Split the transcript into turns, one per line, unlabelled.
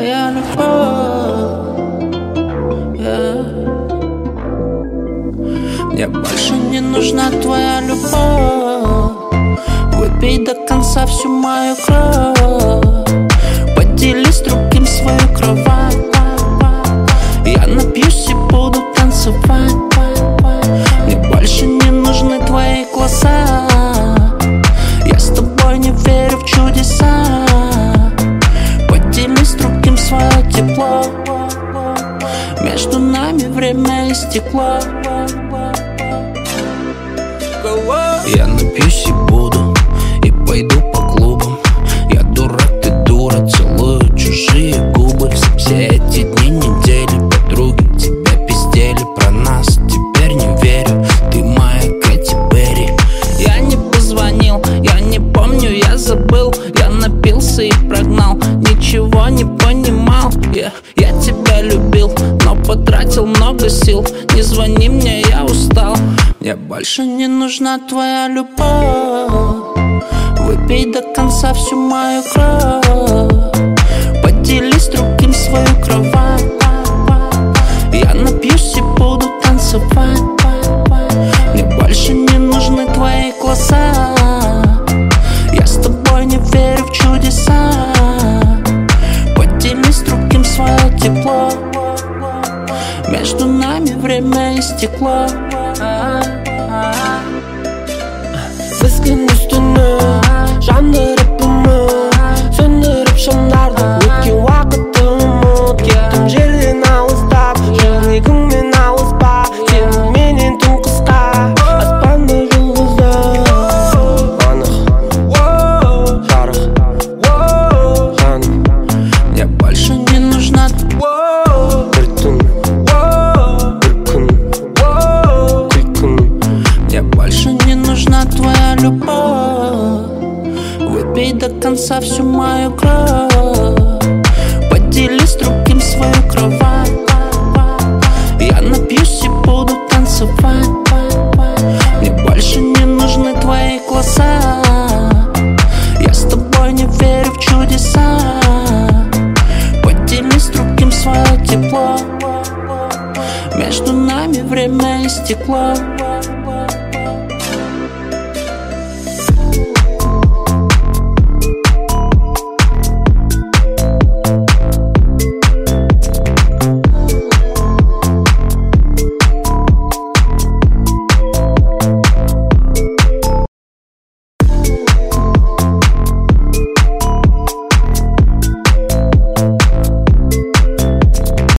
твоя любовь, Мне больше не нужна твоя любовь. Выпей до конца всю мою кровь, поделись с другим свою кровать. Я напьюсь и буду танцевать. Мне больше не нужны твои глаза. Я с тобой не верю в чудеса. Поделись с другим свое тепло. Между нами время истекло. Я напьюсь и буду, и пойду по клубам. Я дурак, ты дура, целую чужие губы. Все эти дни, недели, подруги тебя пиздели про нас. Теперь не верю, ты моя Кэти Перри. Я не позвонил, я не помню, я забыл. Я напился и прогнал, ничего не понимал. Я тебя любил, но потратил много сил. Не звони мне, я устал. Мне больше не нужна твоя любовь. Выпей до конца всю мою кровь, поделись с другим свою кровать. Я напьюсь и буду танцевать. Мне больше не нужны твои глаза. Я с тобой не верю в чудеса. Поделись с другим свое тепло. Между нами время истекло.
Віскен үстіні жандырып үміт, сөндіріп шамдарды. Өткен уақытты ұмыт, кеттім жерден алыстап. Жүрегіңмен алыспа, сеніменен түн қысқа. Аспанда жұлдыздар анық, жарық, жаным.
Мне больше не нужна
бір түн, бір күн, күлкін.
Мне больше не нужна твоя любовь. Выпей до конца всю мою кровь, поделись с другим свою кровать. Я напьюсь и буду танцевать.